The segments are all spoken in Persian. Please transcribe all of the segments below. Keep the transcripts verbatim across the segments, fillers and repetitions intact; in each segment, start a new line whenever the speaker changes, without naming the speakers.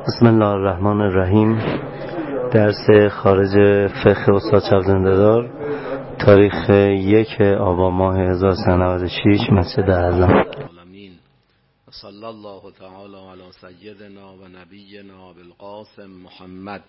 بسم الله الرحمن الرحیم. درس خارج فقه استاد شبزنده‌دار، تاریخ یک آبان ماه هزار و سیصد و نود و شش، مسجد اعظم.
صلی الله تعالی علی سیدنا و نبینا بالقاسم محمد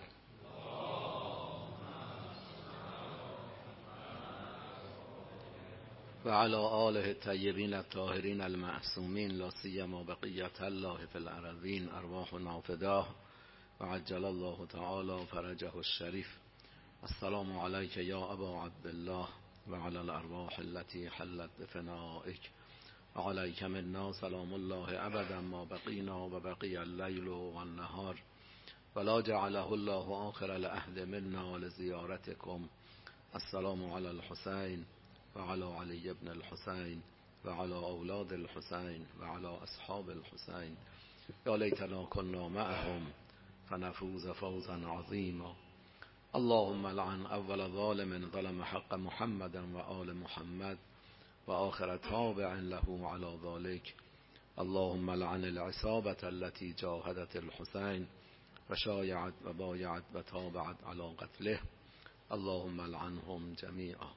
و علی آله الطیبین الطاهرین المعصومین، لا سیما بقیة الله فی الارضین، ارواحنا فداه و عجل الله تعالی فرجه الشریف. السلام علیک یا ابا عبدالله و علی الارواح التي حلت بفنائک و علیک منا سلام الله ابدا ما بقینا و بقی اللیل و النهار ولا جعله الله آخر العهد منا لزیارتکم. السلام علی الحسین و علی علی ابن الحسین و علی اولاد الحسین و علی اصحاب الحسین. یا لیتنا کنا معهم فنفوز فوزا عظیما. اللهم لعن اول ظالم ظلم حق محمد و آل محمد و آخر تابع له على ذلك. اللهم لعن العصابة التي جاهدت الحسين و شایعت و بایعت و تابعت على قتله. اللهم لعنهم جميعا.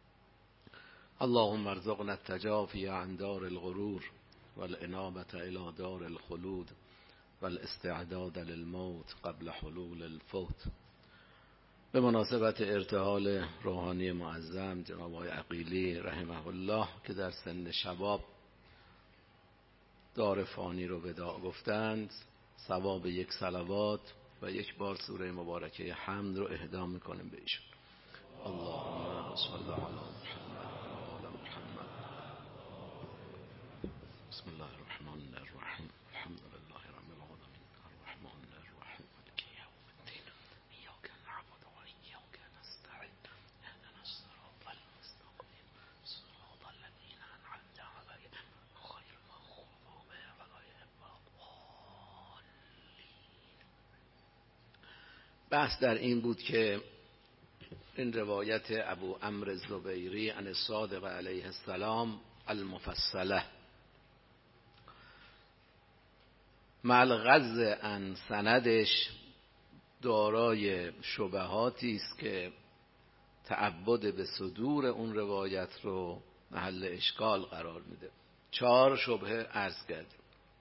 اللهم ارزقنا التجافي عن دار الغرور والانابة الى دار الخلود والاستعداد للموت قبل حلول الفوت. به مناسبت ارتحال روحانی معظم جناب آقای عقیلی رحمه الله که در سن شباب دار فانی رو وداع گفتند، ثواب یک صلوات و یک بار سوره مبارکه حمد رو اهدا میکنیم به ایشون. اللهم صل علی محمد و آل محمد. بسم الله الرحمن الرحیم. الحمد لله رب العالمین الرحمن الرحیم مالک یوم الدین ایاک نعبد و ایاک نستعین اهدنا الصراط المستقیم صراط الذین انعمت علیهم غیر المغضوب علیهم ولا الضالین. بحث در این بود که این روایت ابو عمرو الزبیری عن الصادق علیه السلام المفصله مع الغض عن سندش دارای شبهاتی است که تعبد به صدور اون روایت رو محل اشکال قرار میده. چهار شبهه عرض کردیم.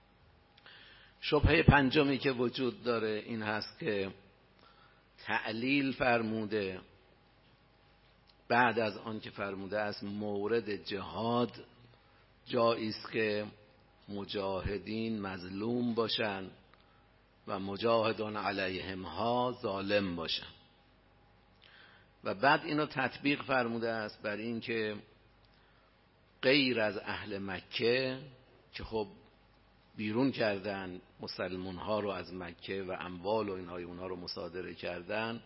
شبهه پنجمی که وجود داره این هست که تعلیل فرموده بعد از آن که فرموده است مورد جهاد جایی است که مجاهدین مظلوم باشن و مجاهدان علیهم ها ظالم باشن، و بعد اینو تطبیق فرموده است بر این که غیر از اهل مکه که خب بیرون کردن مسلمان ها رو از مکه و اموال و اینهای اونها رو مصادره کردن،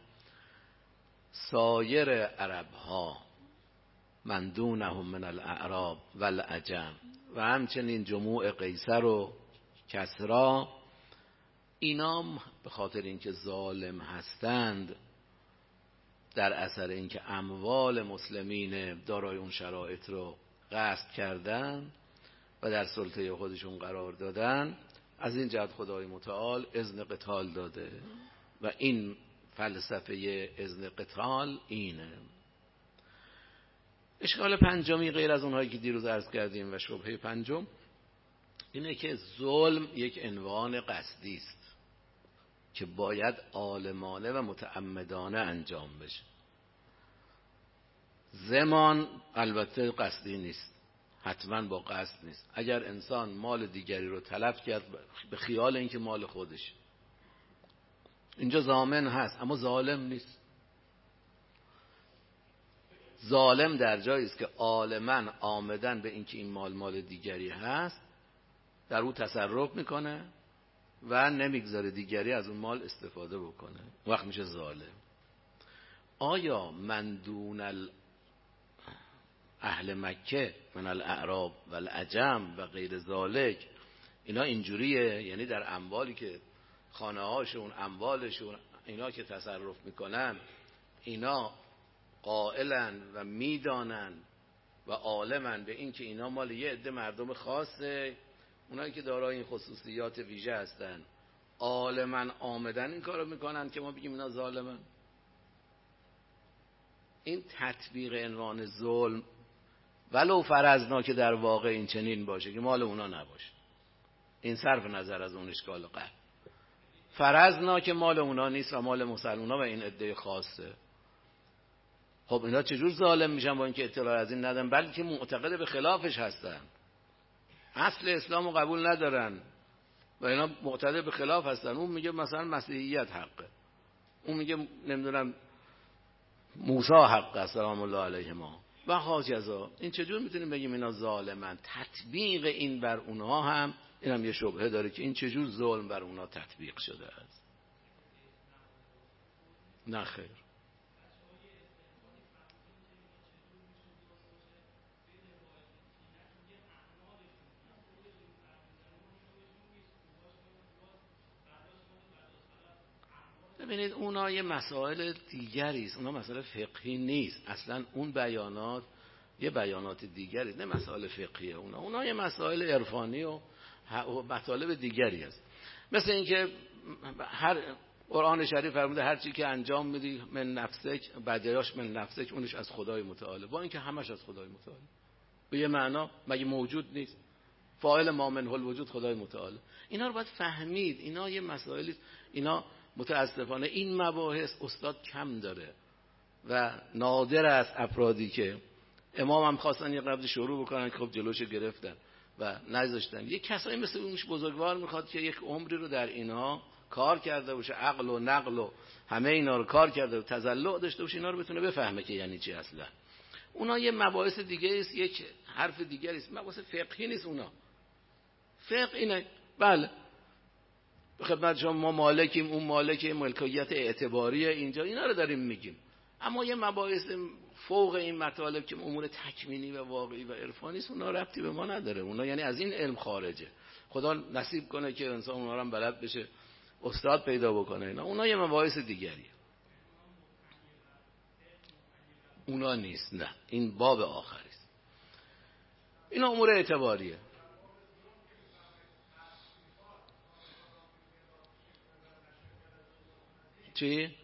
سایر عرب ها من دونهم من الاعراب و العجم و همچنین جموع قیصر و کسرا، اینا به خاطر اینکه ظالم هستند در اثر اینکه اموال مسلمین دارای اون شرایط رو غصب کردن و در سلطه خودشون قرار دادن، از این جهت خدای متعال اذن قتال داده و این فلسفه اذن قتال اینه. اشکال پنجمی غیر از اونهایی که دیروز عرض کردیم و شبهه پنجم اینه که ظلم یک عنوان قصدی است که باید عالمانه و متعمدانه انجام بشه. زمان البته قصدی نیست، حتما با قصد نیست. اگر انسان مال دیگری رو تلف کرد به خیال اینکه مال خودش، اینجا ضامن هست اما ظالم نیست. ظالم در جایی است که عالماً آمدن به اینکه این مال مال دیگری هست در او تصرف میکنه و نمیگذاره دیگری از اون مال استفاده بکنه، وقت میشه ظالم. آیا من دون اهل مکه من الاعراب و العجم و غیر ذالک اینا اینجوریه؟ یعنی در اموالی که خانه هاشون اموالشون اینا که تصرف میکنن اینا قائلن و میدانن و عالمن به این که اینا مال یه عده مردم خاصه، اونایی که دارای این خصوصیات ویژه هستن عالمن آمدن این کارو میکنن که ما بگیم اینا ظالمن؟ این تطبیق عنوان ظلم ولو فرضنا که در واقع این چنین باشه که مال اونا نباشه، این صرف نظر از اون اشکال قبل، فرضنا که مال اونا نیست و مال مسلمونا و این عده خاصه، خب اینا چجور ظالم میشن با اینکه اطلاع از این ندارن بلکه معتقد به خلافش هستن، اصل اسلامو قبول ندارن و اینا معتقد به خلاف هستن. اون میگه مثلا مسیحیت حقه، اون میگه نمیدونم موسی حقه سلام الله علیه ما و هاجزا. این چجور میتونیم بگیم اینا ظالمن؟ تطبیق این بر اونها هم این هم یه شبهه داره که این چجور ظلم بر اونها تطبیق شده است. نه خیر. ببینید اونا یه مسائل دیگری است، اونا مسائل فقهی نیست اصلا. اون بیانات یه بیانات دیگری، نه مسائل فقهیه. اونا اونا یه مسائل عرفانی و مطالب دیگری است. مثل اینکه هر قرآن شریف فرموده هر چی که انجام میدی من نفسک بدیاش من نفسک، اونش از خدای متعال، با اینکه همش از خدای متعال. به یه معنا مگه موجود نیست؟ فاعل ما منه الوجود خدای متعال. اینا رو باید فهمید. اینا یه مسائلی، اینا متاسفانه این مباحث استاد کم داره و نادر است افرادی که امام هم خواستن یه قبض شروع بکنن که خب جلوش گرفتن و نذاشتن. یه کسایی مثل اونش بزرگوار میخواد که یک عمری رو در اینها کار کرده باشه، عقل و نقل و همه اینا رو کار کرده و تزلع داشته باشه، اینا رو بتونه بفهمه که یعنی چی اصلا. اونا یه مباحث دیگه است، یک حرف دیگری است، مباحث فقهی نیست. اونا فقه اینه بله به خدمت شما ما مالکیم، اون مالکیم، ملکیت اعتباریه اینجا، اینا رو داریم میگیم. اما یه مباحث فوق این مطالب که امور تکوینی و واقعی و عرفانی است، اونا ربطی به ما نداره. اونا یعنی از این علم خارجه. خدا نصیب کنه که انسان اونا رو هم بلد بشه، استاد پیدا بکنه. اینا اونا یه مباحث دیگریه. اونا نیست. نه، این باب آخری است. اینا امور اعتباریه. چی؟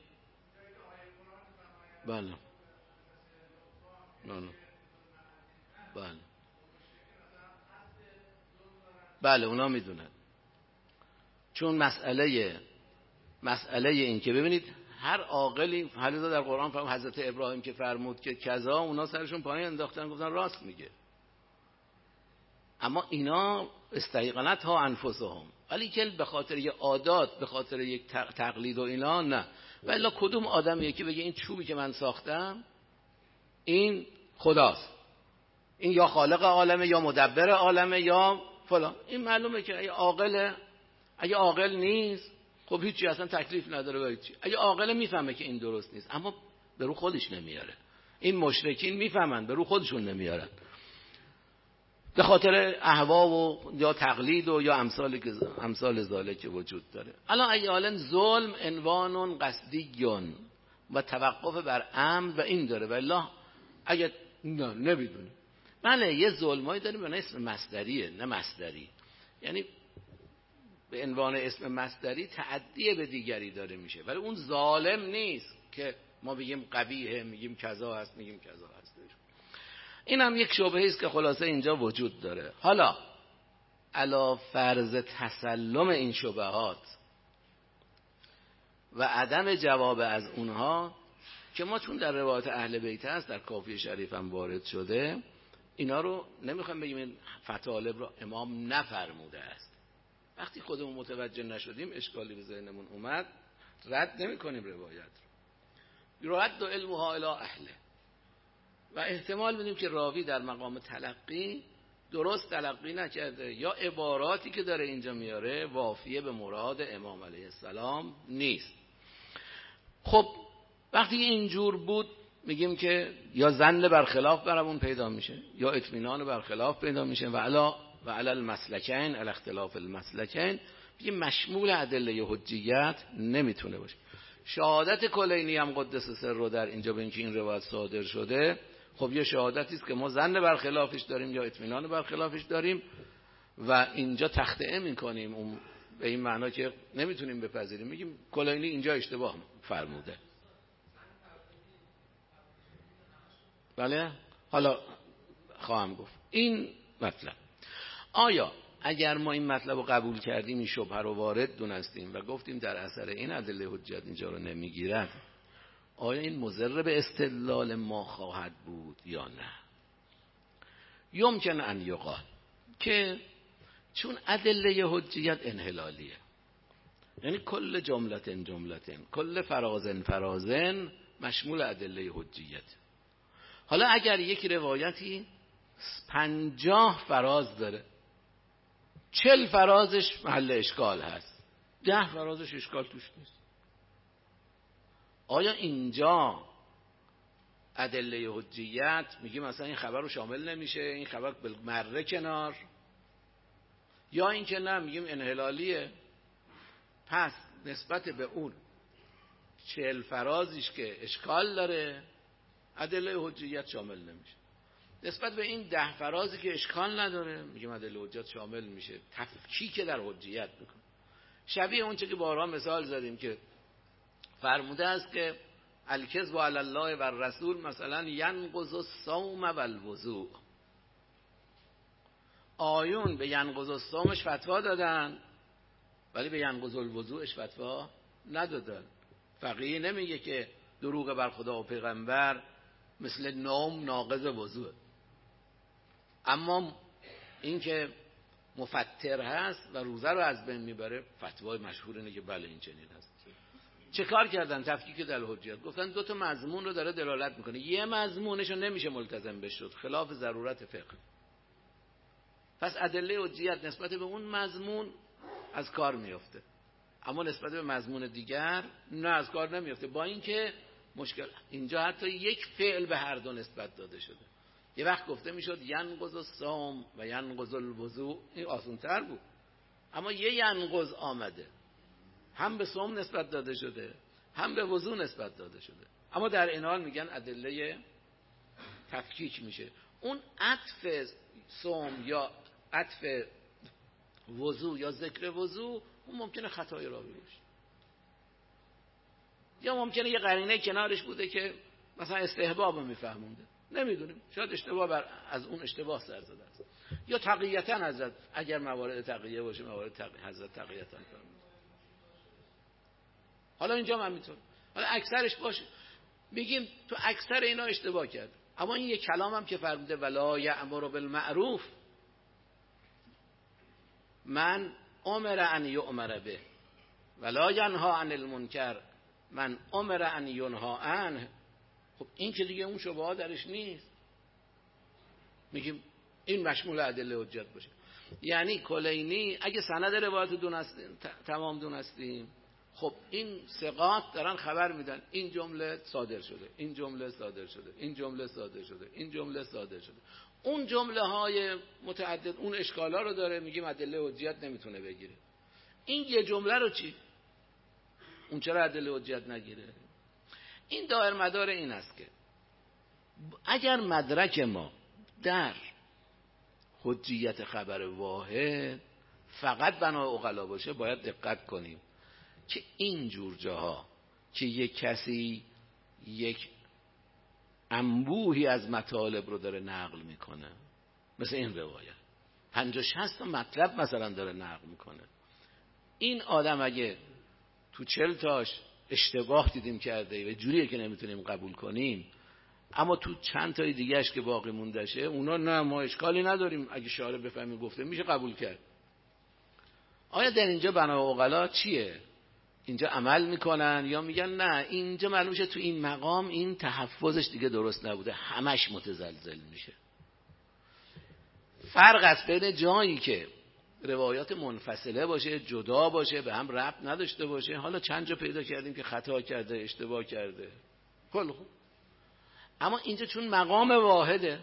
بله بله بله بله اونا میدونن. چون مسئله مسئله این که ببینید هر عاقلی حالا در قرآن فرمود، حضرت ابراهیم که فرمود که کذا، اونا سرشون پایین انداختن گفتن راست میگه. اما اینا استیقنت ها انفسهم، ولی که به خاطر یک عادات، به خاطر یک تقلید و اینا نه. ولی کدوم آدم یکی بگه این چوبی که من ساختم این خداست، این یا خالق عالمه یا مدبر عالمه یا فلان، این معلومه که اگه عاقل اگه عاقل نیست خب هیچی اصلا تکلیف نداره با هیچی. اگه عاقل میفهمه که این درست نیست اما به رو خودش نمیاره. این مشرکین میفهمن به رو خودشون نمیارن به خاطر اهوا و یا تقلید و یا امثال امثال ذالک که وجود داره. الان ایالن ظلم عنوان قصدیون و توقف بر امر و این داره. والله اگه نه نمیدونی بله یه ظلمایی داریم به اسم مصدریه، نه مصدری، یعنی به عنوان اسم مصدری تعدیه به دیگری داره میشه، ولی اون ظالم نیست که ما بگیم قبیحه، میگیم کذا هست، میگیم کذا هست. این هم یک شبهه است که خلاصه اینجا وجود داره. حالا علا فرض تسلم این شبهات و عدم جواب از اونها که ما چون در روایت اهل بیت هست، در کافی شریف هم وارد شده، اینا رو نمیخوایم بگیم این فطالب رو امام نفرموده است. وقتی خودمون متوجه نشدیم اشکالی به ذهنمون اومد رد نمی کنیم روایت رو، رد و علمها الی اهله و احتمال بدیم که راوی در مقام تلقی درست تلقی نکرده یا عباراتی که داره اینجا میاره وافیه به مراد امام علیه السلام نیست. خب وقتی اینجور بود میگیم که یا ظن برخلاف برامون پیدا میشه یا اطمینان برخلاف پیدا میشه و علا و علی المسلکین علی اختلاف المسلکین بگیم مشمول ادله حجیت نمیتونه باشه. شهادت کلینی هم قدس سر رو در اینجا به اینکه این روایت صادر شده، خب یه شهادتی است که ما ظن برخلافش داریم یا اطمینان برخلافش داریم و اینجا تخطئه میکنیم اون به این معنا که نمیتونیم بپذیریم، میگیم کلینی اینجا اشتباه فرموده. بله حالا خواهم گفت این مطلب. آیا اگر ما این مطلب رو قبول کردیم، این شبهه رو وارد دونستیم و گفتیم در اثر این ادله حجت اینجا رو نمیگیرد، آیا این مضر به استدلال ما خواهد بود یا نه؟ یمکن ان یقال که چون ادله حجیت انحلالیه، یعنی کل جملتن جملتن کل فرازن فرازن مشمول ادله حجیت. حالا اگر یک روایتی پنجاه فراز داره، چل فرازش محل اشکال هست، ده فرازش اشکال توش نیست، آیا اینجا ادله حجیت میگه مثلا این خبر رو شامل نمیشه، این خبر بالمره کنار، یا این که نه میگیم انحلالیه، پس نسبت به اون چهل فرازیش که اشکال داره ادله حجیت شامل نمیشه، نسبت به این ده فرازی که اشکال نداره میگیم ادله حجیت شامل میشه، تفکیک در حجیت میکنه. شبیه اون چه که بارها مثال زدیم که فرموده است که الکذب علی الله و الرسول مثلا ینقض الصوم و الوضوء، آیون به ینقض الصومش فتوا دادن ولی به ینقض الوضوءش فتوا ندادن. فقیه نمیگه که دروغ بر خدا و پیغمبر مثل نوم ناقض وضوء، اما این که مفطر هست و روزه رو از بین میبره فتوای مشهور اینه که بله این چنین هست. چه کار کردن؟ تفکیک در حجیت، گفتن دو تا مضمون رو داره دلالت میکنه، یه مضمونش رو نمیشه ملتزم بشه، خلاف ضرورت فقه، پس ادله حجیت نسبت به اون مضمون از کار میفته، اما نسبت به مضمون دیگر نه از کار نمیفته. با اینکه مشکل اینجا حتی یک فعل به هر دو نسبت داده شده، یه وقت گفته میشد ینقض الصوم و ینقض الوضوء، این آسان‌تر بود، اما یه ینقض آمده، هم به صوم نسبت داده شده هم به وضوء نسبت داده شده، اما در این حال میگن ادله تفکیک میشه. اون عطف صوم یا عطف وضوء یا ذکر وضوء اون ممکنه خطای راوی باشه، یا ممکنه یه قرینه کنارش بوده که مثلا استحباب رو میفهمونده، نمیدونیم، شاید اشتباه بر از اون اشتباه سر زده است، یا تقییتا حضرت اگر موارد تقیه باشه موارد تقیه حضرت تقییتا فرمود. حالا اینجا من میتونم حالا اکثرش باشه میگیم تو اکثر اینا اشتباه کرد، اما این یک کلام هم که فرموده ولا یأمر بالمعروف من امر ان یؤمر به ولا ینها عن المنکر من امر ان ینها عنه، خب این که دیگه اون شبهه درش نیست، میگیم این مشمول ادله حجت باشه. یعنی کلینی اگه سند روایت دونستیم تمام دونستیم، خب این ثقات دارن خبر میدن این جمله صادر شده، این جمله صادر شده، این جمله صادر شده، این جمله صادر شده، اون جمله های متعدد اون اشکالا رو داره، میگیم ادله حجت نمیتونه بگیره. این یه جمله رو چی؟ اون چرا ادله حجت نگیره؟ این دایر مدار این است که اگر مدرک ما در حجیت خبر واحد فقط بنا عقلا باشه، باید دقت کنیم که این جور جاها که یک کسی یک انبوهی از مطالب رو داره نقل میکنه، مثل این روایت پنجاه شصت مطلب مثلا داره نقل میکنه، این آدم اگه تو چل تاش اشتباه دیدیم کرده و جوریه که نمیتونیم قبول کنیم، اما تو چند تای دیگهش که باقی موندشه اونا نه ما اشکالی نداریم، اگه شارع بفهمی گفته میشه قبول کرد. آیا در اینجا بنا عقلا چیه؟ اینجا عمل میکنن یا میگن نه اینجا معلوم شه تو این مقام این تحفظش دیگه درست نبوده، همش متزلزل میشه. فرق است بین جایی که روایات منفصله باشه، جدا باشه، به هم ربط نداشته باشه، حالا چند جا پیدا کردیم که خطا کرده، اشتباه کرده، خب اما اینجا چون مقام واحده،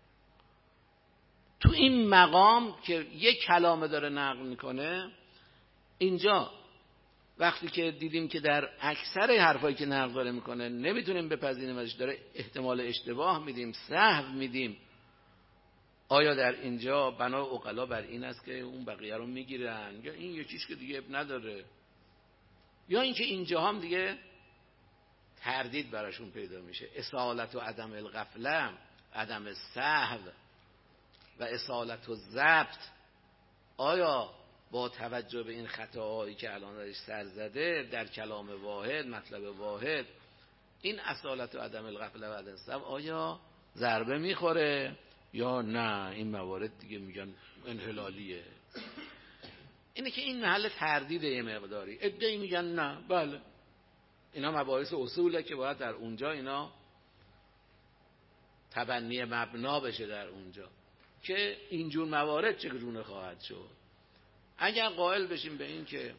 تو این مقام که یک کلامه داره نقل میکنه، اینجا وقتی که دیدیم که در اکثر حرفایی که نقل داره میکنه نمیتونیم بپذیریم ازش، داره احتمال اشتباه میدیم، سهو میدیم، آیا در اینجا بنا عقلا بر این است که اون بقیه رو میگیرن یا این یکیش که دیگه اب نداره، یا اینکه اینجا هم دیگه تردید براشون پیدا میشه. اصالت و عدم الغفله، عدم سهو و اصالت و ضبط، آیا با توجه به این خطاهایی که الان درش سر زده در کلام واحد، مطلب واحد، این اصالت و عدم الغفله و عدم سهو آیا ضربه میخوره یا نه این موارد دیگه میگن انحلالیه؟ اینه که این محل تردید یه مقداری. عده‌ای میگن نه بله اینا مباحث اصوله که باید در اونجا اینا تبنی مبنا بشه در اونجا که اینجور موارد چگونه خواهد شد. اگر قائل بشیم به این که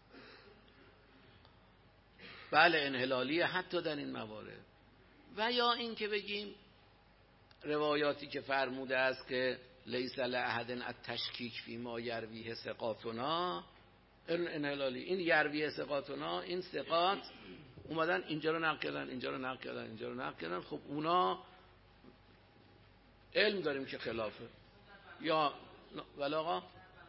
بله انحلالیه حتی در این موارد، و یا این که بگیم روایاتی که فرموده است که لیس لأحد التشکیک فی ما یرویه ثقاتنا انحلالی، این یرویه ثقاتنا، این ثقات اومدن اینجا رو نقل کردن اینجا رو نقل کردن اینجا رو نقل کردن، خب اونا علم داریم که خلافه یا ولی آقا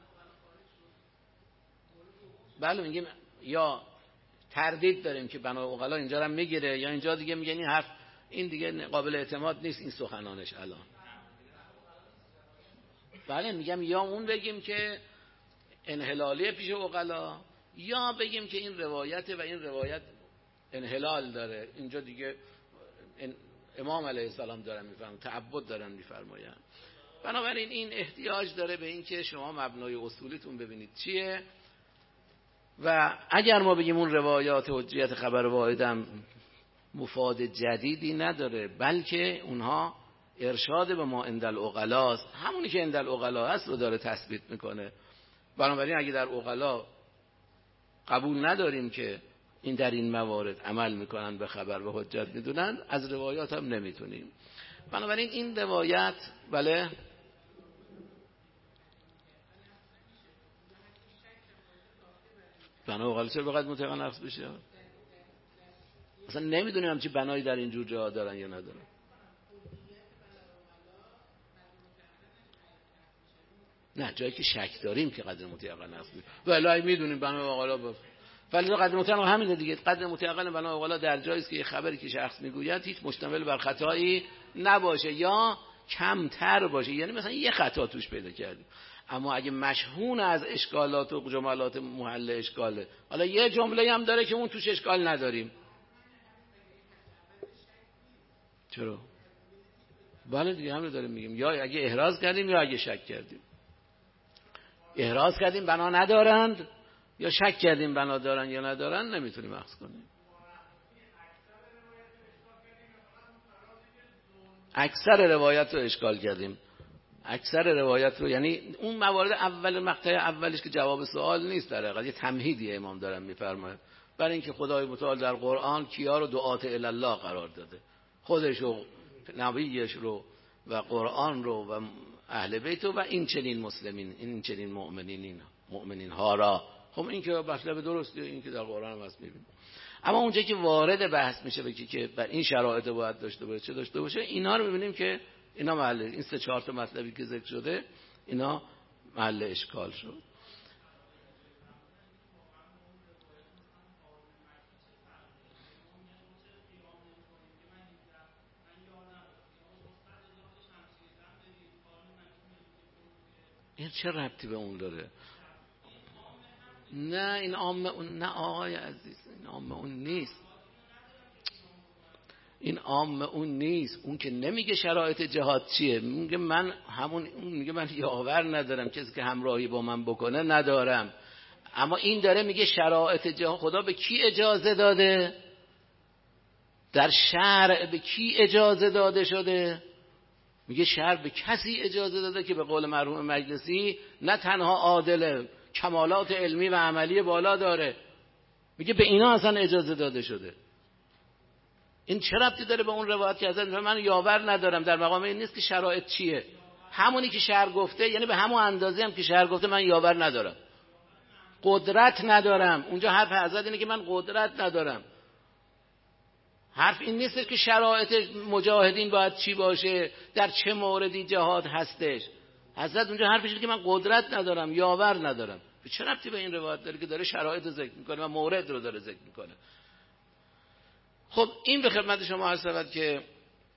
بله میگیم یا تردید داریم که بنا عقلا اینجا رو هم میگیره یا اینجا دیگه میگن این حرف این دیگه قابل اعتماد نیست این سخنانش الان. بله میگم یا اون بگیم که انحلالیه پیش عقلا، یا بگیم که این روایت و این روایت انحلال داره، اینجا دیگه امام علیه السلام دارن میفرمایند، تعبد دارن میفرمایند. بنابراین این احتیاج داره به این که شما مبنای اصولیتون ببینید چیه، و اگر ما بگیم اون روایات حجیت خبر واحدم مفاد جدیدی نداره، بلکه اونها ارشاد به ما عند العقلاست، همونی که عند العقلا هست رو داره تثبیت میکنه. بنابراین اگه در عقلا قبول نداریم که این در این موارد عمل میکنن به خبر و حجت میدونن، از روایات هم نمیتونیم. بنابراین این روایت بله بنا عقلا چرا بقید مطلقا نقص بشه؟ اصلا نمیدونیم همچی بنایی در اینجور جاها دارن یا ندارن. نه جایی که شک داریم که قدر متیقن نقص میشه، ولی میدونیم بنا عقلا باز ولی قدر متیقن همینه دیگه. قدر متیقن بنا عقلا در جایی است که یه خبری که شخص میگوید هیچ مشتمل بر خطایی نباشه یا کمتر باشه، یعنی مثلا یه خطا توش پیدا کردیم، اما اگه مشحون از اشکالات و جملات محل اشکاله، حالا یه جمله هم داره که اون توش اشکال نداریم، چرا؟ بله دیگه همین داریم میگیم، یا اگه احراز کردیم یا اگه شک کردیم. احراز کردیم بنا ندارند یا شک کردیم بنا دارن یا ندارن، نمیتونیم اخذ کنیم. اکثر روایت رو اشکال کردیم، اکثر روایت رو، یعنی اون موارد اول مقطع اولش که جواب سوال نیست، در حقیقت یه تمهیدی امام دارن میفرماید برای اینکه خدای متعال در قرآن کیا رو دعات الی الله قرار داده، خودش رو، نبیش رو و قرآن رو و اهل بیت و این چنین مسلمین، این چنین مؤمنین، مؤمنین ها را. خب این که مطلب درستیه، این که در قرآن هم هست میبینیم. اما اونجا که وارد بحث میشه بگی که بر این شرایط باید داشته باشه چه داشته باشه، اینا رو میبینیم که اینا محل این سه چهار تا مطلبی که ذکر شده اینا محل اشکال شد. این چه ربطی به اون داره؟ نه این عامه اون، نه آقای عزیز این عامه اون نیست، این عامه اون نیست. اون که نمیگه شرایط جهاد چیه، میگه من همون، اون میگه من یاور ندارم، کسی که همراهی با من بکنه ندارم. اما این داره میگه شرایط جهاد خدا به کی اجازه داده، در شرع به کی اجازه داده شده. میگه شرع به کسی اجازه داده که به قول مرحوم مجلسی نه تنها عادله، کمالات علمی و عملی بالا داره، میگه به اینا اصلا اجازه داده شده. این چه ربطی داره به اون روایت که ازن من یاور ندارم؟ در مقام این نیست که شرایط چیه، همونی که شرع گفته، یعنی به همون اندازه هم که شرع گفته من یاور ندارم، قدرت ندارم. اونجا حرف حضرت اینه که من قدرت ندارم. حرف این نیست که شرایط مجاهدین باید چی باشه، در چه موردی جهاد هستش. حضرت اونجا حرفش اینه که من قدرت ندارم، یاور ندارم. چه ربطی به این روایت داره که داره شرایط رو ذکر میکنه و مورد رو داره ذکر میکنه؟ خب این به خدمت شما عرض شود که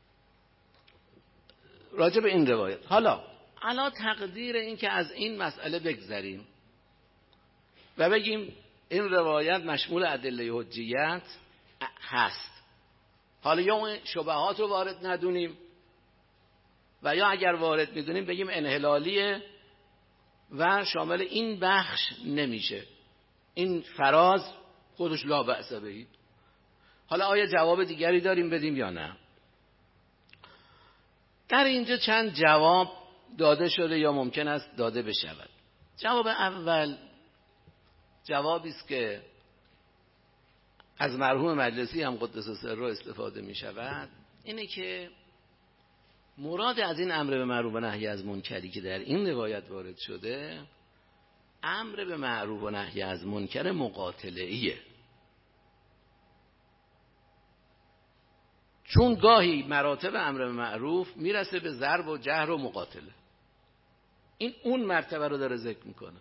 راجع به این روایت. حالا علا تقدیر این که از این مسئله بگذریم و بگیم این روایت مشمول ادله حجیت هست، حالا یا اون شبهات رو وارد ندونیم و یا اگر وارد میدونیم بگیم انحلالیه و شامل این بخش نمیشه، این فراز خودش لا بأس بهی. حالا آیا جواب دیگری داریم بدیم یا نه؟ در اینجا چند جواب داده شده یا ممکن است داده بشود. جواب اول جوابی است که از مرحوم مجلسی هم قدس سره استفاده می شود، اینه که مراد از این امر به معروف و نهی از منکری که در این روایت وارد شده، امر به معروف و نهی از منکر مقاتله‌ایه. چون گاهی مراتب امر به معروف میرسه به ضرب و جهر و مقاتله، این اون مرتبه رو داره ذکر میکنه.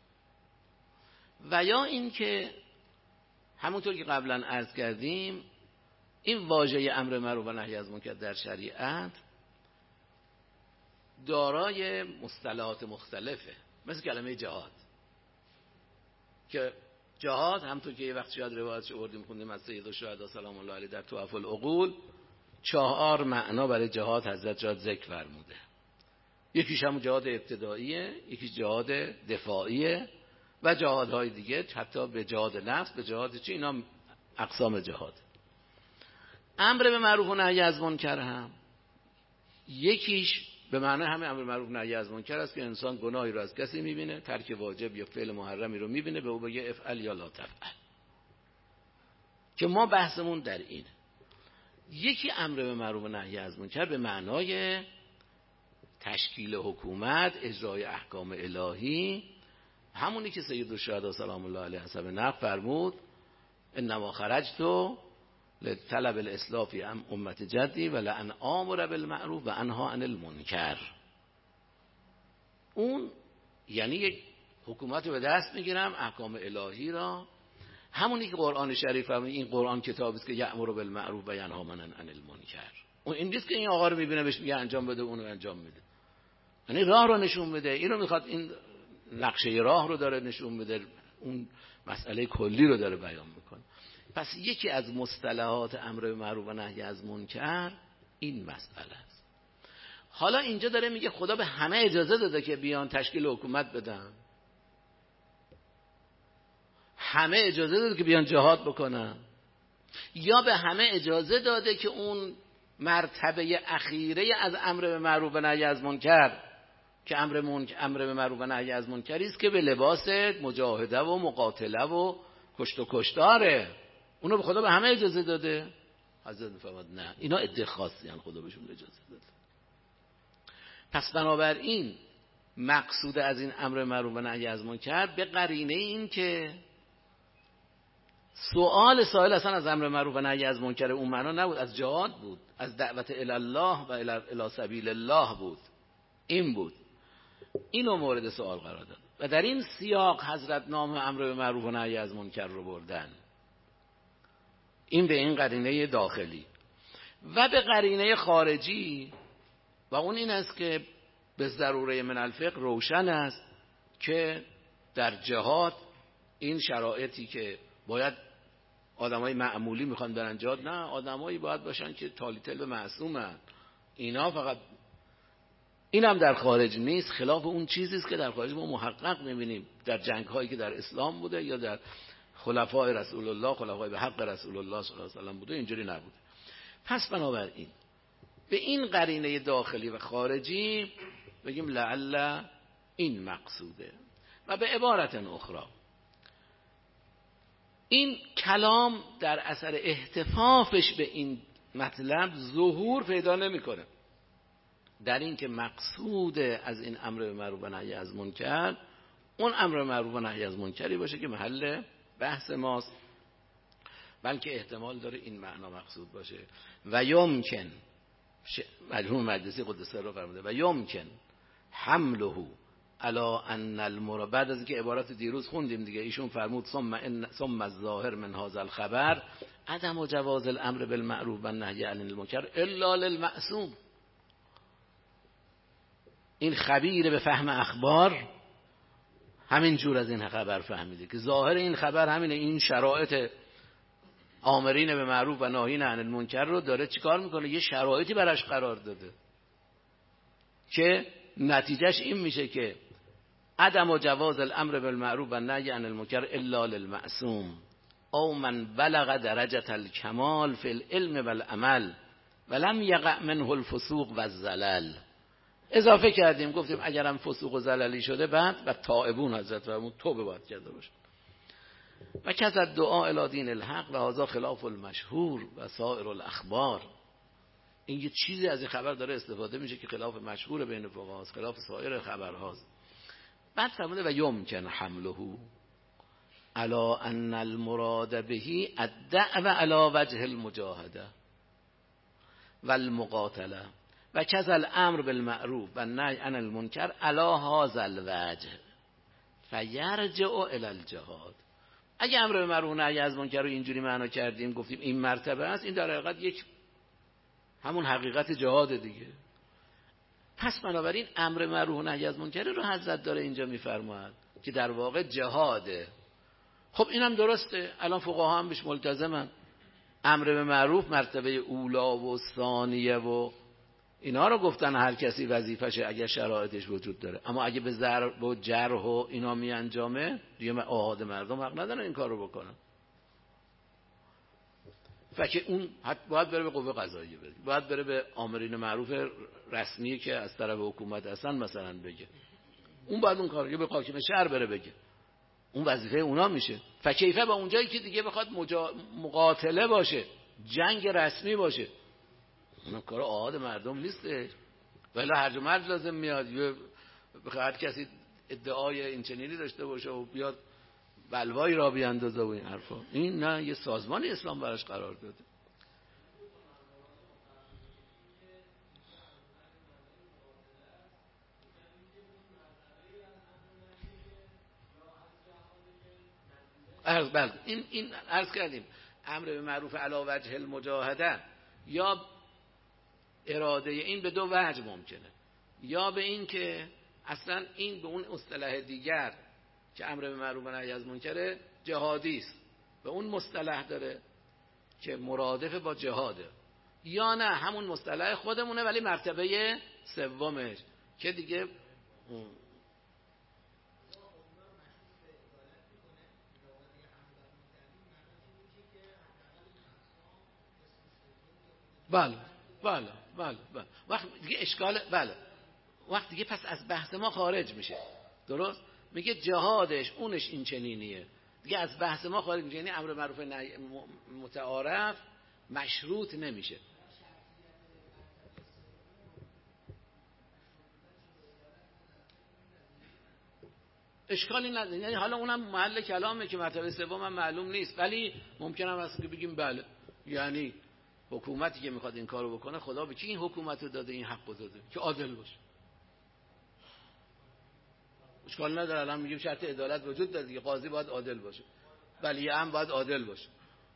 و یا این که همونطور که قبلا عرض کردیم این واژه امر معروف و نهی از منکر در شریعت دارای مصطلحات مختلفه، مثل کلمه جهاد که جهاد همونطور که یه وقت شاید روایتش آوردیم خوندیم از سید الشهدا سلام الله علیه در تحف العقول، چهار معنا برای جهاد حضرت جهاد ذکر فرموده. یکیش همون جهاد ابتداییه، یکیش جهاد دفاعیه و جهادهای دیگه، حتی به جهاد نفس، به جهاد چی، اینا اقسام جهاد. امر به معروف و نهی از منکر هم یکیش به معنی همه امر معروف و نهی از منکر است که انسان گناهی رو از کسی میبینه، ترک واجب یا فعل محرمی رو میبینه، به او بگه افعل یا لا تفعل، که ما بحثمون در اینه. یکی امر به معروف و نهی از منکر به معنای تشکیل حکومت، اجرای احکام الهی، همونی که سید الشهدا سلام الله علیه حسب نقل فرمود انما خرجت لطلب الاصلاح فی امت جدی و لان آمر بالمعروف و انها عن المنکر. اون یعنی یک حکومت رو به دست میگیرم، احکام الهی را، همونی که قرآن شریف فرمود این قرآن کتابی است که یأمر بالمعروف و ینها عن المنکر. اون این نیست که این آقا رو میبینه بهش میگه انجام بده، اون رو انجام میده، یعنی راه رو نشون بده، این رو میخواد، این نقشه راه رو داره نشون بده، اون مسئله کلی رو داره بیان میکنه. پس یکی از مصطلحات امر به معروف و نهی از منکر این مسئله است. حالا اینجا داره میگه خدا به همه اجازه داده که بیان تشکیل حکومت بدن، همه اجازه داده که بیان جهاد بکنن، یا به همه اجازه داده که اون مرتبه اخیره از امر به معروف و نهی از منکر که امر منکر امر به معروف و نهی از منکری است که به لباس مجاهده و مقاتله و کشت و کشتاره، اونو به خدا به همه اجازه داده؟ حضرت میفرماد نه، اینا ادعای خاصی ان خدا بهشون اجازه داده. پس بنابراین مقصود از این امر معروف و نهی از منکر به قرینه این که سوال سائل اصلا از امر معروف و نهی از منکر اون معنا نبود، از جهاد بود، از دعوت الی الله و الی سبیل الله بود، این بود، اینو مورد سوال قرار داد و در این سیاق حضرت نام امر به معروف و نهی از منکر رو بردن. این به این قرینه داخلی و به قرینه خارجی، و اون این است که به ضروره من الفقه روشن است که در جهاد این شرایطی که باید آدمای معمولی میخوان برن جهاد، نه، آدمایی باید باشن که تالیتل به معصومن، اینا فقط، این هم در خارج نیست، خلاف اون چیزی است که در خارج ما محقق میبینیم در جنگ هایی که در اسلام بوده یا در خلفای رسول الله، خلفای به حق رسول الله صلی الله علیه و سلم بوده، اینجوری نبوده. پس بنابراین به این قرینه داخلی و خارجی بگیم لعل این مقصوده. و به عبارت اخرى این کلام در اثر احتفافش به این مطلب ظهور پیدا نمیکنه در این که مقصود از این امر به معروف و نهی از منکر اون امر به معروف و نهی از منکری باشه که محل بحث ماست بلکه احتمال داره این معنا مقصود باشه. و یمکن مرحوم مجلسی قدس سره فرموده و یمکن حمله علی ان المراد، بعد از اینکه عبارت دیروز خوندیم دیگه، ایشون فرمود ثم ان ثم الظاهر من هذا الخبر عدم جواز الامر بالمعروف و النهی عن المنکر الا للمعصوم. این خبیر به فهم اخبار همین جور از این خبر فهمیده که ظاهر این خبر همینه، این شرایط آمرین به معروف و ناهین عن المنکر رو داره چیکار میکنه، یه شرایطی براش قرار داده که نتیجهش این میشه که عدم جواز الامر بالمعروف و نهی عن المنکر الا للمعصوم او من بلغ درجه الکمال فی العلم والعمل ولم یقع منه الفسوق و الزلل. اضافه کردیم گفتیم اگرم فسوق و زللی شده بعد و تائبون حضرت فرمود توبه باید کرده باشه. و کذا دعا الی دین الحق و هذا خلاف المشهور و سایر الاخبار. این یه چیزی از این خبر داره استفاده میشه که خلاف مشهور بین فقها است، خلاف سایر خبرهاست. بعد فرموده و یمکن حمله علی ان المراد به الدعوه علی وجه المجاهده و المقاتله و کذا الامر بالمعروف و النهی عن المنکر علی هذا الوجه فیرجع الی الجهاد. اگه امر به معروف و نهی از منکر رو اینجوری معنا کردیم گفتیم این مرتبه است، این در حقیقت یک همون حقیقت جهاد دیگه. پس بنابراین امر معروف و نهی از منکر رو حضرت داره اینجا میفرماید که در واقع جهاده. خب اینم درسته، الان فقها هم بهش ملتزمن. امر به معروف مرتبه اولا و ثانیه و اینا رو گفتن هر کسی وظیفشه اگه شرایطش وجود داره، اما اگه به ضرب و جرح و اینا می انجامه دیگه آحاد مردم حق ندارن این کار رو بکنن. فکر اون باید بره به قوه قضاییه، بره باید بره به آمرین معروف رسمی که از طرف حکومت هستن مثلا بگه، اون باید اون کار رو به حاکم شهر بره بگه، اون وظیفه اونا میشه. فکیفه با اونجایی که دیگه بخواد مجا... مقاتله باشه، جنگ رسمی باشه، اون کار آحاد مردم نیسته، ولی هرج و مرج لازم میاد. یه هر کسی ادعای این چنینی داشته باشه و بیاد بلوایی را بیاندازه و این حرفا، این نه، یه سازمان اسلام براش قرار داده. عرض بله این این عرض کردیم امر به معروف علی وجه المجاهده، یا اراده این به دو وجه ممکنه، یا به این که اصلا این به اون اصطلاح دیگر که امر به معروف و نهی از منکر جهادی است به اون مصطلح داره که مرادف با جهاده، یا نه همون مصطلح خودمونه ولی مرتبه سومش که دیگه بله بله بله بله وقت دیگه اشکال بله وقت دیگه پس از بحث ما خارج میشه. درست میگه جهادش اونش این چنینیه، دیگه از بحث ما خارج میشه، یعنی امر معروف نهی متعارف مشروط نمیشه. اشکالی نداره، یعنی حالا اونم محل کلامه که مرتبه سوم هم معلوم نیست، ولی ممکنه هم هست که بگیم بله، یعنی حکومتی که میخواد این کارو بکنه خدا به کی این حکومت رو داده، این حق رو داده که عادل باشه. اشکال نداره، الان میگیم شرط عدالت وجود داره دیگه، قاضی باید عادل باشه، ولی هم باید عادل باشه.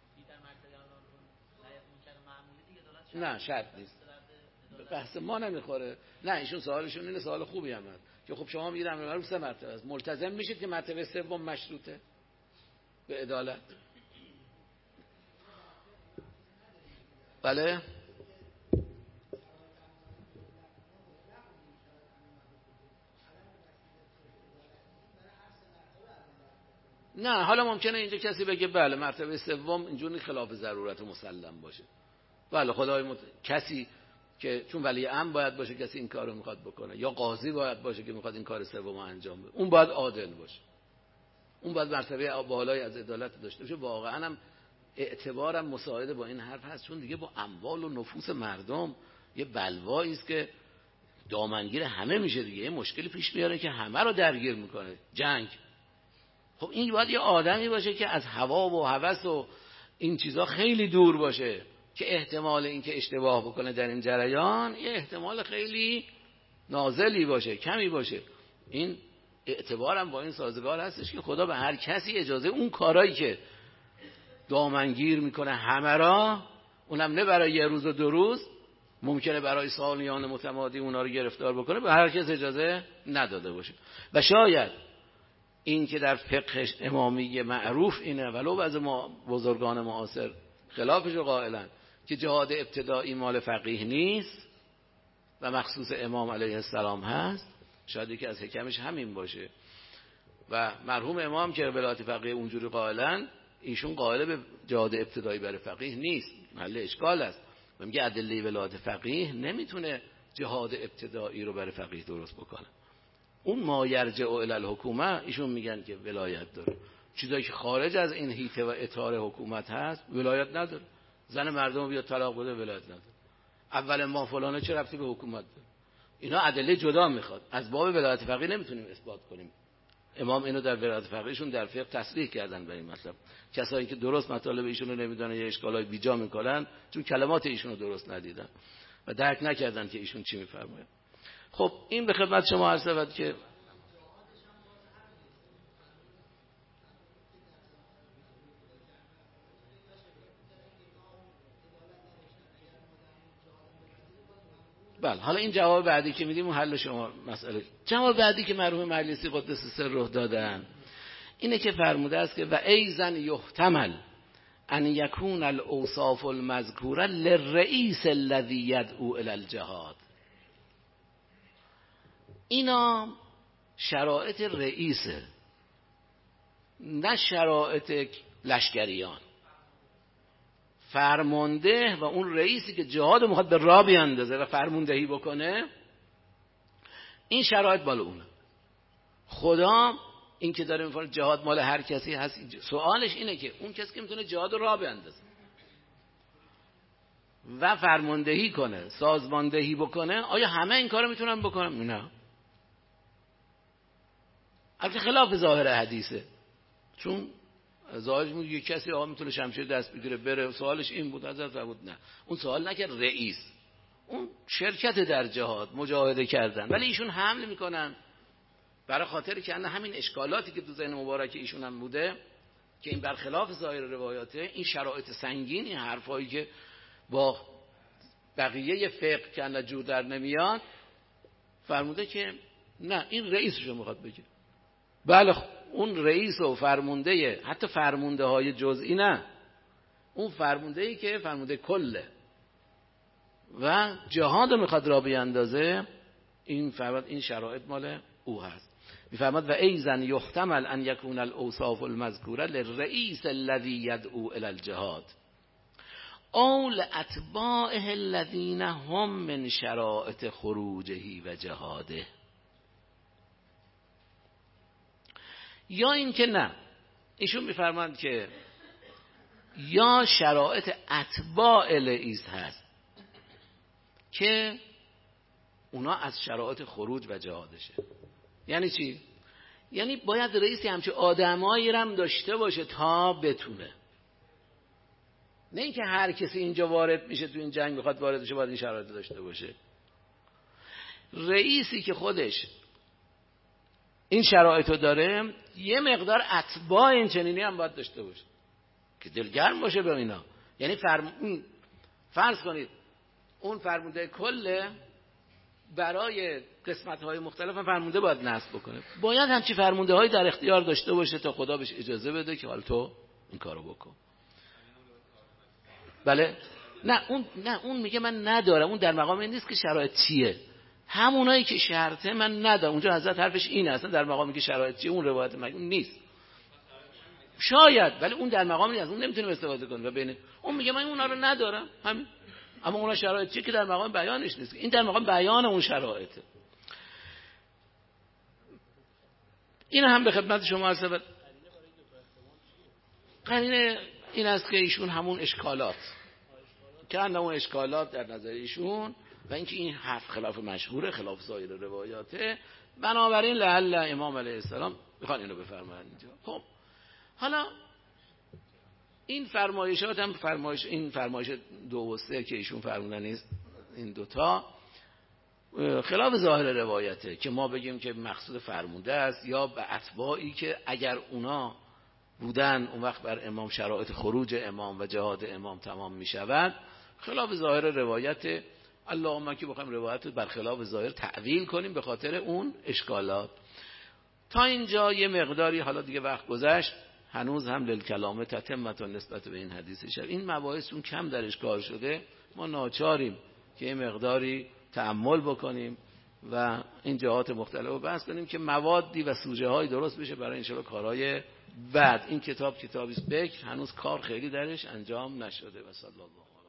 نه شرط نیست، بحث ما نمیخوره. نه ایشون سوالشون اینه، سوال خوبی هم هست که خب شما میگید امر معروف سه مرتبه است، ملتزم میشید که مرتبه سوم مشروطه به عدالت. بله نه، حالا ممکنه اینجا کسی بگه بله مرتبه سوم اینجوری خلاف ضرورت مسلم باشه، بله خدای مت... کسی که چون ولی امر باید باشه کسی این کارو میخواد بکنه، یا قاضی باید باشه که میخواد این کار سوم انجام بده، اون باید عادل باشه، اون باید مرتبه بالای از عدالت داشته باشه. واقعا هم اعتبارم مساعده با این حرف هست، چون دیگه با اموال و نفوس مردم یه بلوایی است که دامنگیر همه میشه دیگه، یه مشکلی پیش میاره که همه رو درگیر میکنه، جنگ. خب این باید یه آدمی باشه که از هوا و هوس و این چیزا خیلی دور باشه که احتمال اینکه اشتباه بکنه در این جریان یه احتمال خیلی نازلی باشه، کمی باشه. این اعتبارم با این سازگار هستش که خدا به هر کسی اجازه اون کارایی که دامنگیر میکنه همه را، اونم نه برای یه روز و دو روز، ممکنه برای سالیان متمادی اونا رو گرفتار بکنه، به هر کس اجازه نداده باشه. و شاید این که در فقه امامی معروف اینه، ولو از ما بزرگان معاصر خلافش رو قائلن، که جهاد ابتدایی مال فقیه نیست و مخصوص امام علیه السلام هست، شاید یکی از حکمش همین باشه. و مرحوم امام که ولایت فقیه اونجوری قائلن، ایشون قائل به جهاد ابتدایی برای فقیه نیست، محل اشکال است. و میگه ادله ولایت فقیه نمیتونه جهاد ابتدایی رو برای فقیه درست بکنه. اون ما یرجع الی الحکومه ایشون میگن که ولایت داره. چیزایی که خارج از این حیطه و اطار حکومت هست ولایت نداره. زن مردم بیاد طلاق بده ولایت نداره. اول ما فلانه چه ربطی به حکومت داره؟ اینا ادله جدا میخواد. از باب ولایت فقیه نمیتونیم اثبات کنیم. امام اینو در ولایت فقیهشون در فقه تصریح کردن به این مطلب. کسایی که درست مطالب ایشون رو نمیدونن یا اشکالای بیجا میکنن، چون کلمات ایشون رو درست ندیدن و درک نکردن که ایشون چی میفرماید. خب این به خدمت شما عرض شود که بله، حالا این جواب بعدی که میدیم اون حل شما مسئله. جواب بعدی که مرحوم مجلسی قدس سره دادن اینه که فرموده است که و ایزن یحتمل ان یکون الاوصاف المذکوره للرئیس الذی یدعو الی الجهاد. اینا شرایط رئیسه، نه شرایط لشکریان. فرمانده و اون رئیسی که جهاد میخواد به راه بیاندازه و فرماندهی بکنه، این شرایط بالا اونه. خدا این که داره میفرماید جهاد مال هر کسی هست، سوالش اینه که اون کسی که میتونه جهاد رو راه بیاندازه و فرماندهی کنه، سازماندهی بکنه، آیا همه این کارو میتونن بکنن؟ نه. البته خلاف ظاهر حدیثه، چون ظاهرش میگه یک کسی آقا میتونه شمشیر دست بگیره بره. سوالش این بود، حضرت بود نه، اون سوال نکرد رئیس، اون شرکت در جهاد مجاهده کردن، ولی ایشون حمل میکنن برای خاطر که همین اشکالاتی که تو ذهن مبارک ایشون هم بوده که این برخلاف ظاهر روایاته، این شرایط سنگین، این حرفایی که با بقیه فقه که جور در نمیاد، فرموده که نه، این رئیسشو میخواد بگه. بله، اون رئیس و فرمانده، حتی فرمانده های جزئی نه، اون فرمانده ای که فرمانده کله و جهاد میخواد را بیاندازه، این فرمود این شرایط مال او هست. میفرماد و ایزن یحتمل ان یکون الاوصاف المذکوره للرئیس الذی یدعو الی الجهاد او لاتباعه الذین هم من شرائط خروجه و جهاده. یا این که نه، ایشون میفرماند که یا شرایط اتباع رئیس هست که اونا از شرایط خروج و جهادشه. یعنی چی؟ یعنی باید رئیسی همچه آدمایی هم داشته باشه تا بتونه، نه اینکه هر کسی اینجا وارد میشه تو این جنگ بخواد وارد بشه باید این شرایط داشته باشه. رئیسی که خودش این شرایطو داره، یه مقدار اتباع این چنینی هم باید داشته باشه که دلگرم باشه به اینا. یعنی فرم... فرض کنید اون فرمانده کله برای قسمت‌های مختلف هم فرمانده باید نصب بکنه، باید همچی فرمانده هایی در اختیار داشته باشه تا خدا بهش اجازه بده که حال تو این کارو بکن. بله، نه اون نه اون میگه من ندارم، اون در مقام این نیست که شرایط چیه، همونایی که شرطه من ندارم. اونجا حضرت حرفش این اصلا در مقامی که شرایط چیه، اون روایت مگه اون نیست. شاید، ولی اون در مقامی نیست، اون نمیتونه استفاده کنه و بین اون میگه من اونا رو ندارم همین، اما اونا شرایط چیه که در مقام بیانش نیست، این در مقام بیان اون شرایطه. این هم به خدمت شما عرض شود. قرینه این است که ایشون همون اشکالات که اون اشکالات در نظر ایشون و اینکه این حرف خلاف مشهوره، خلاف ظاهر روایاته، بنابراین لعل امام علیه السلام میخوان اینو بفرمایند اینجا. خب حالا این فرمایشات هم فرمایش این فرمایش دو و سه که ایشون فرمودن این دوتا خلاف ظاهر روایته که ما بگیم که مقصود فرموده است یا به اتباعی که اگر اونا بودن اون وقت بر امام شرایط خروج امام و جهاد امام تمام می شود. خلاف ظاهر روایت. اللهم که بخوایم روایت بر خلاف ظاهر تعویل کنیم به خاطر اون اشکالات. تا اینجا یه مقداری، حالا دیگه وقت گذشت، هنوز هم للکلامه تتمه نسبت به این حدیث شریف. این مباحث اون کم درش کار شده، ما ناچاریم که یه مقداری تأمل بکنیم و این جهات مختلف رو بحث کنیم که موادی و سوژه های درست بشه برای انشاءالله کارهای بعد. این کتاب کتابی است بکر، هنوز کار خیلی درش انجام نشده. و صلی الله